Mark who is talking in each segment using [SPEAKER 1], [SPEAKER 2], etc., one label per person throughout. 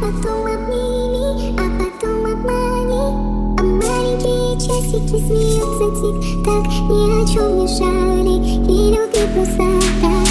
[SPEAKER 1] потом обними, а потом обмани. А маленькие часики смеются тик-так, ни о чем не шали, и люби просто так.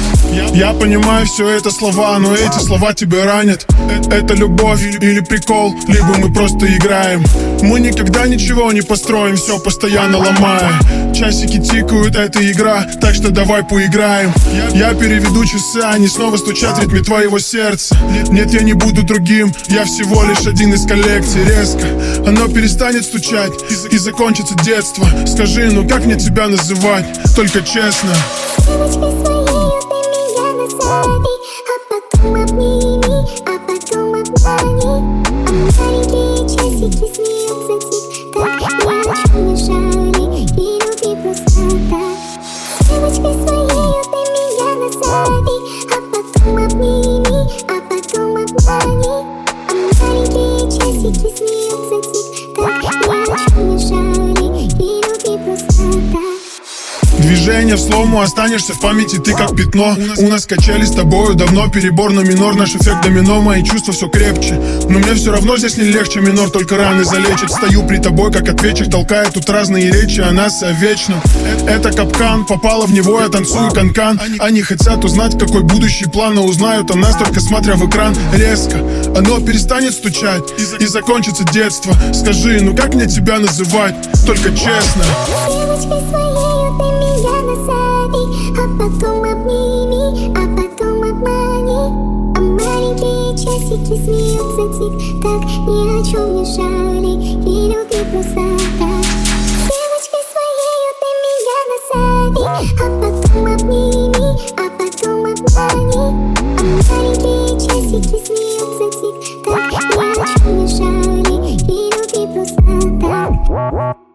[SPEAKER 2] Я понимаю, все это слова, но эти слова тебя ранят. Это любовь или прикол, либо мы просто играем. Мы никогда ничего не построим, все постоянно ломая. Часики тикают, это игра, так что давай поиграем. Я переведу часы, они снова стучат в ритме твоего сердца. Нет, я не буду другим, я всего лишь один из коллекции. Резко оно перестанет стучать и закончится детство. Скажи, ну как мне тебя называть, только честно.
[SPEAKER 1] Девочкой своей ты меня назови, а потом обними, а потом обмани. А маленькие часики смеются тик-так, ни о чем не шали, и люби просто так. Девочкой своей ты меня назови, а потом обними, а потом обмани. А маленькие часики смеются тик-так, ни о чем не шали, и люби просто так.
[SPEAKER 2] Движение в слому, останешься в памяти ты как пятно. У нас качали с тобою давно, перебор на минор, наш эффект домино. Мои чувства все крепче, но мне все равно здесь не легче. Минор только раны залечит. Стою при тобой, как ответчик, толкает тут разные речи о нас о вечном. Это капкан, попала в него, я танцую канкан. Они хотят узнать, какой будущий план, но узнают о нас только смотря в экран. Резко оно перестанет стучать и закончится детство. Скажи, ну как мне тебя называть, только честно.
[SPEAKER 1] Девочкой своей ты меня назови, а потом обними, а потом обмани. А маленькие часики смеются тик-так, ни о чем не шали, и люби просто так. Девочкой своей ты меня назови, а потом обними, а потом обмани. А маленькие часики смеются тик-так, ни о чем не шали, и люби просто так.